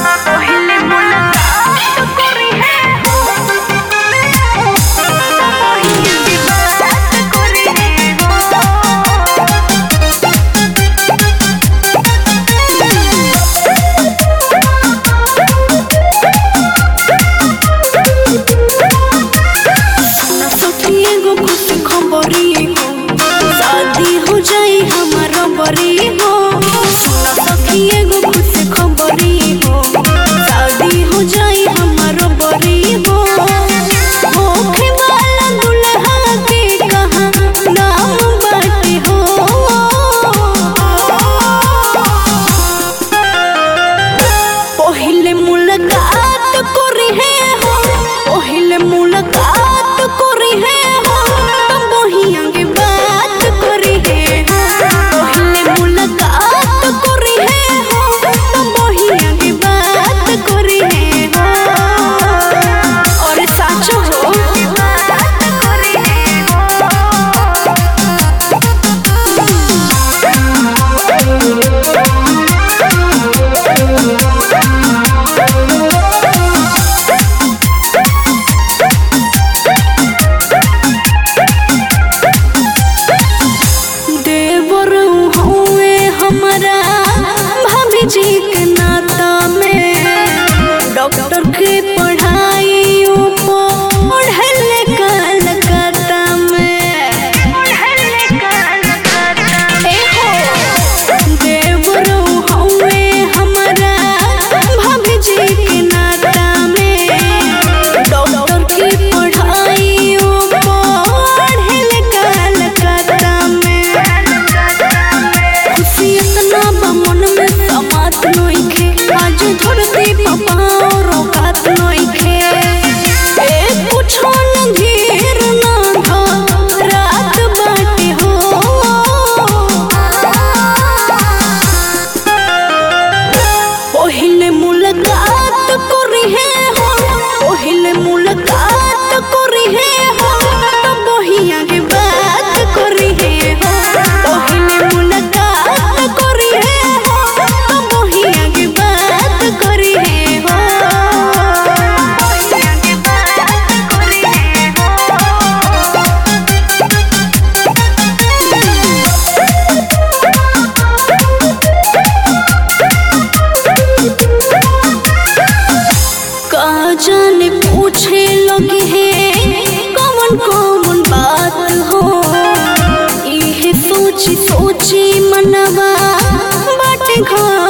पहले मुलाकात करी है वही की बात करी है ना सखिए गो खुश खबरी हो शादी हो जाई हमारा बरी हो ना सखिए गो खुश खबरी हो शादी हो जाई हमारा बरी हो होखे वाला दुल्हा के कहाँ नाम बाटे हो पहले मुलाकात करी है हो पहले मुलाकात करी है हो तब वही आगे बात करी है पहले मुलाकात करी है हो तब वही आगे बात करी है और साचो हो बात करी देवर हुए हमारा भाभी जी के नाता में डॉक्टर के पढ़ाई पढ़ले कलकत्ता में देवर हुए हमारा भाभी जी के नाता में डॉक्टर के पढ़ाई पढ़ले कलकत्ता में खुशी इतना बा मन में समात नइखे आज धरती पापा और औकात नइखे कुछो न घेर ना रात बाटे हो पहले मुलाकात करी है हो पहले मुलाकात करी है हो तब वही आगे बात करी है हो पहले मुलाकात करी है हो तब वही आगे बात करी है हो वही आगे बात करी है का जाने पूछे लगे है कौन कौन बात हो इहे सोची सोची मनवा बाटे घर